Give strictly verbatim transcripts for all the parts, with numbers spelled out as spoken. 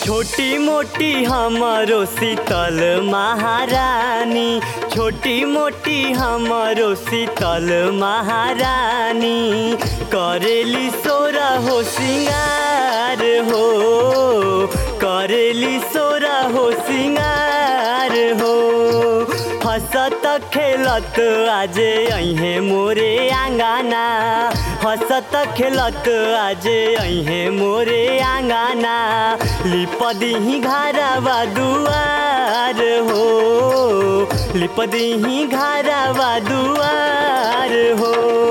छोटी मोटी हमारो शीतल महारानी, छोटी मोटी हमारो शीतल महारानी, करेली सोरा हो सिंगार हो, करेली सोरा हो सिंगार हो। हंसत खेलत आजे अहे मोरे आंगना, हंसत खेलत आजे अहे मोरे आंगना, लिपदही घरवा दुआर हो, लिपदही घरवा दुआर हो।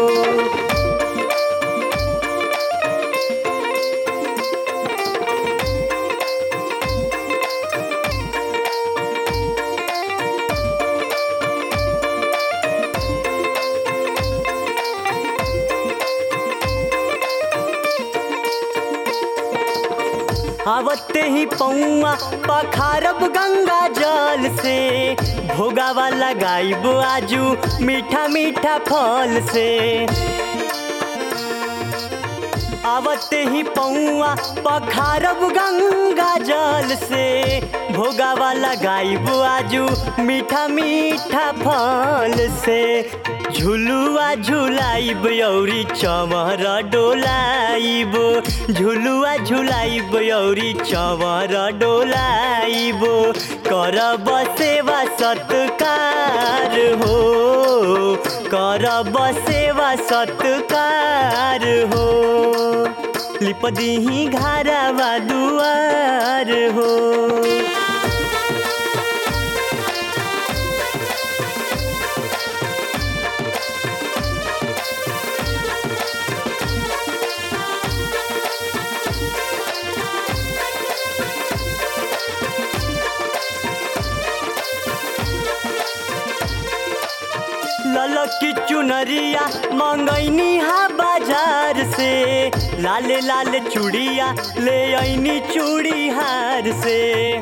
आवते ही पौआ पखारब गंगा जल से, भोगावा लगाइब आजू मीठा मीठा फल से। आवते ही पौआ पखारब गंगा जल से, भोगावा लगाइब आजू मीठा मीठा फल से। झुलुआ झुलाइब औरी चवर डोलाइब, झुलुआ झुलाइब औरी चवर डोलाइब, करब सेवा सत्कार हो, करब सेवा सत्कार हो, लिपदही घरवा दुआर हो। ललकी चुनरिया मंगैनी हा बाजार से, लाले लाले चूड़िया ले आईनी चूड़ी हार से।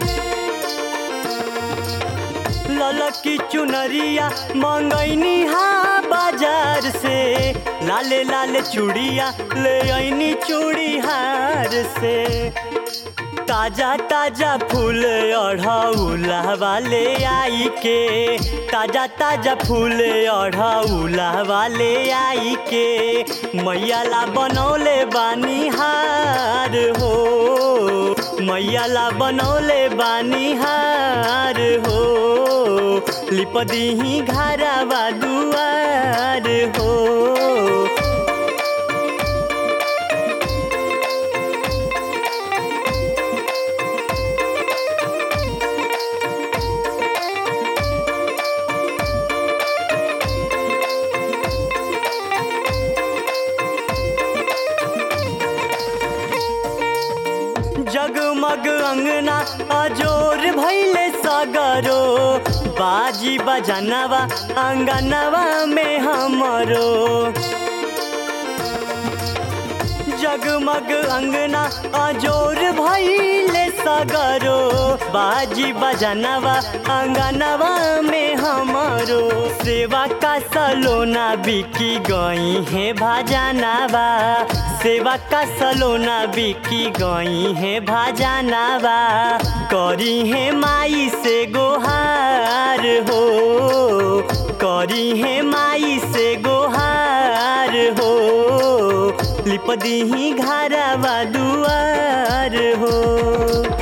ललकी चुनरिया मंगैनी हा बाजार से, लाले लाले चूड़िया ले आईनी चूड़ी हार से। ताजा ताजा फूल अढ़ौला वाले आई के, ताजा ताजा फूल अढ़ौला वाले आई के, मैयाला बनौले बानी हार हो, मैयाला बनौले बानी हार हो, लिपदही घरवा दुआर हो। जगमग अंगना अजोर भैले सगरो, बाजी बजनवा अंगनवा में हमरो। जगमग अंगना अजोर भैले सगरो, बाजी बजनवा अंगनवा में हमरो। सेवा का सलोना बिकी गई है भाजनवा, सेवा का सलोना बिकी गई है भाजनवा, करी है माई से गोहार हो, करी है माई से गोहार हो, लिपदही घरवा दुआर हो।